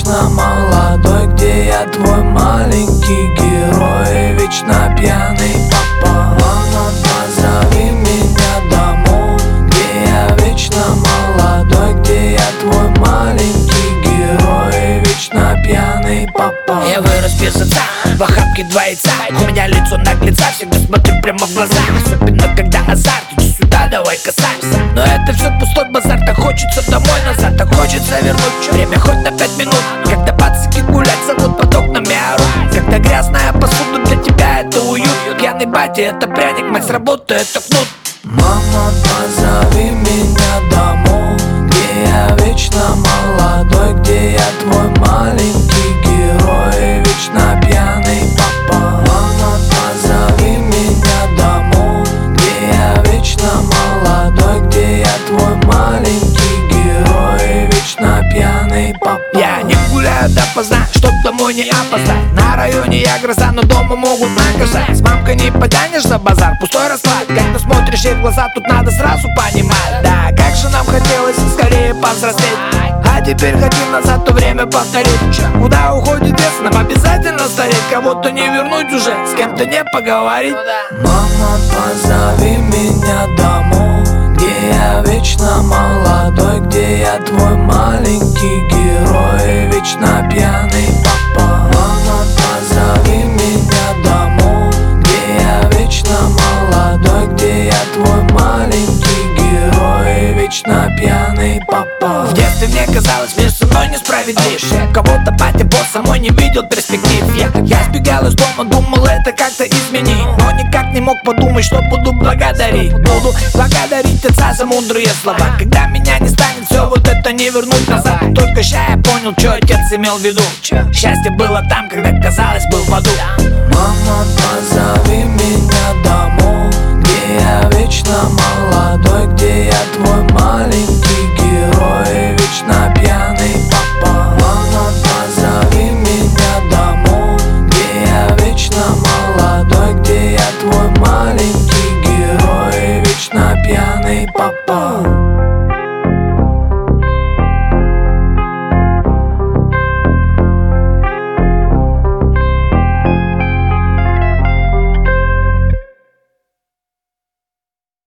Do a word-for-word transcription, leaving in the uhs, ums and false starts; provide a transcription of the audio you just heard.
вечно молодой, где я твой маленький герой, вечно пьяный папа. Мама, позови меня домой, где я вечно молодой, где я твой маленький герой, вечно пьяный папа. Я вырос без отца, в охапке два яйца. У меня лицо наглеца, всегда смотрю прямо в глаза. Особенно когда азарт, иди сюда, давай касаемся. Но это все пустой базар, так хочется домой назад, так хочется вернуть время хоть на пять минут. Когда пацаки гулять зовут, под окнами орут. Когда грязная посуда, для тебя это уют. Пьяный батя это пряник, мать с работы это кнут. Мама, позови меня домой, где я вечно молодой, где я твой маленький герой, вечно пьяный папа. Мама, позови меня домой, где я вечно молодой, где я твой маленький герой, вечно пьяный папа. Я не гуляю допоздна, чтоб домой не опоздать. На районе я гроза, но дома могут наказать. С мамкой не потянешь за базар, пустой расклад. Когда смотришь ей в глаза, тут надо сразу понимать. Да, как же нам хотелось скорее повзрослеть, а теперь хотим назад то время повторить. Куда уходит детство, нам обязательно стареть. Кого-то не вернуть уже, с кем-то не поговорить. Мама, позови меня домой, где я вечно молодой, где я твой маленький герой, вечно пьяный папа. Мама, позови меня домой, где я вечно молодой, где я твой маленький герой, вечно пьяный папа. В детстве мне казалось, мир со мной несправедлив. Кого-то батя босс, а мой не видел перспектив. Я, я сбегал из дома, думал это как-то изменить, но никак не мог подумать, что буду благодарить. Буду благодарить отца за мудрые слова. Когда меня не станет, все вот это не вернуть назад. Только ща я понял, что отец имел в виду. Счастье было там, когда казалось был в аду. Мама, позови меня домой, где я вечно молодой, где я твой маленький герой, вечно пьяный папа. Мама, позови меня домой, где я вечно молодой, где я твой маленький герой, вечно пьяный папа.